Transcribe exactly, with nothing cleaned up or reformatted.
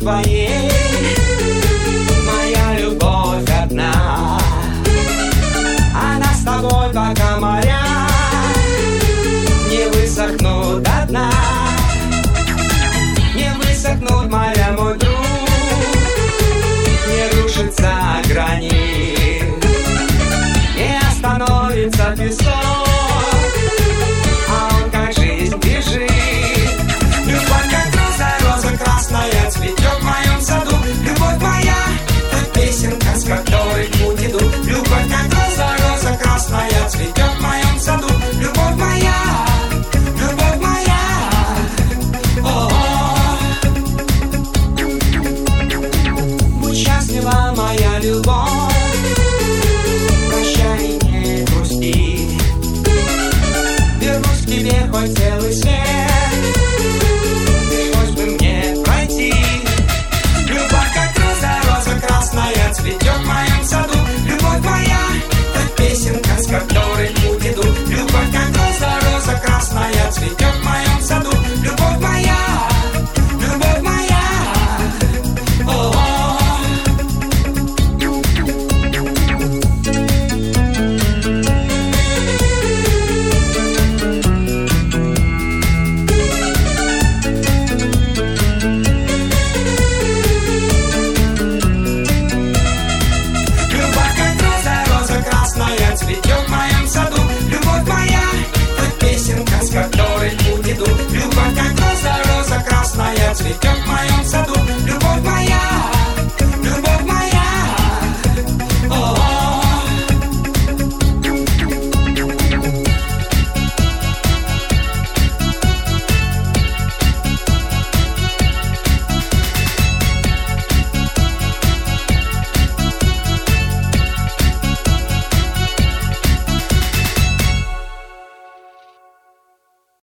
твоей, моя любовь одна. Она с тобой, пока моря не высохнут до дна. Не высохнут моря, мой друг, не рушится гранит, не остановится песок, а он как жизнь бежит. Любовь как роза, роза красная цветет в моем саду. Любовь моя, как песенка, с которой в путь иду. Любовь как роза, роза красная цветет в моем саду. Любовь моя, любовь моя, о-о. Будь счастлива, моя любовь, прощай, не грусти. Вернусь к тебе хоть целый